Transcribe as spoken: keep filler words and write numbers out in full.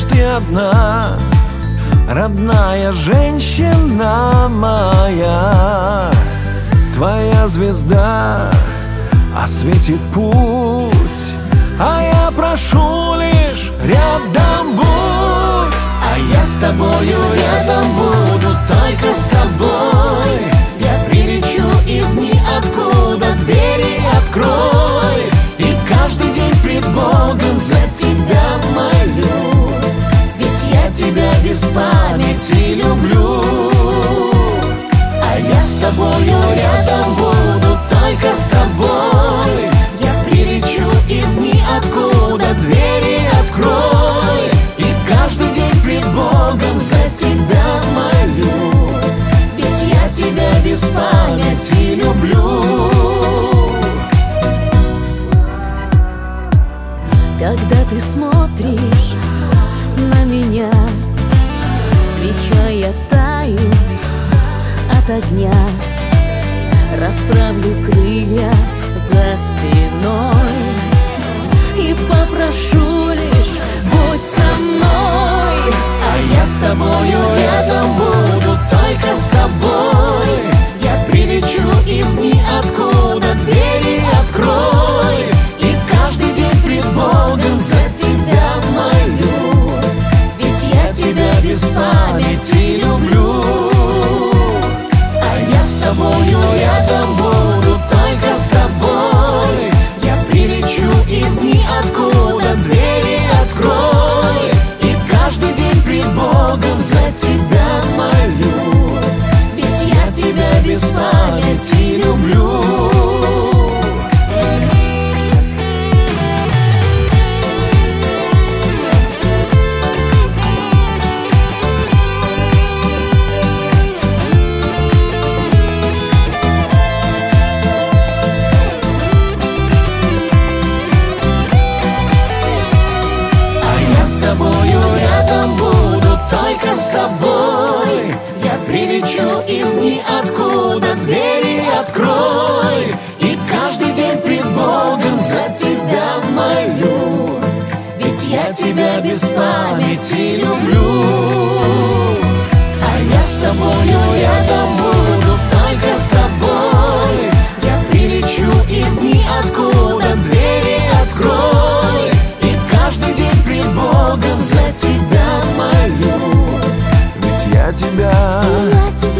лишь ты одна, родная женщина моя. Твоя звезда осветит путь, а я прошу лишь рядом будь. А я с тобою рядом буду, только с тобой. Я прилечу из ниоткуда, двери открой, и каждый день пред Богом за тебя молю. Ведь я тебя без памяти люблю. А я с тобою рядом буду, только с тобой. Я прилечу из ниоткуда, двери открой, и каждый день пред Богом за тебя молю. Ведь я тебя без памяти люблю. Когда ты смотришь на меня, свеча я таю от огня. Расправлю крылья за спиной и попрошу лишь: будь со мной. А я с тобою рядом буду, только с тобой. Я прилечу из ниоткуда, двери открой, и каждый день пред Богом за тебя молю. Ведь я тебя без памяти люблю. А я с тобою рядом буду, только с тобой. Я прилечу из ниоткуда, двери открой, и каждый день пред Богом за тебя молю. Ведь я тебя без памяти люблю. С тобою рядом буду, только с тобой. Я прилечу из ниоткуда, двери открой, и каждый день пред Богом за тебя молю. Ведь я тебя без памяти люблю. А я с тобою рядом буду, только с тобой. Я прилечу из ниоткуда, двери открой, и каждый день пред Богом за тебя молю. Ведь я тебя, Я тебя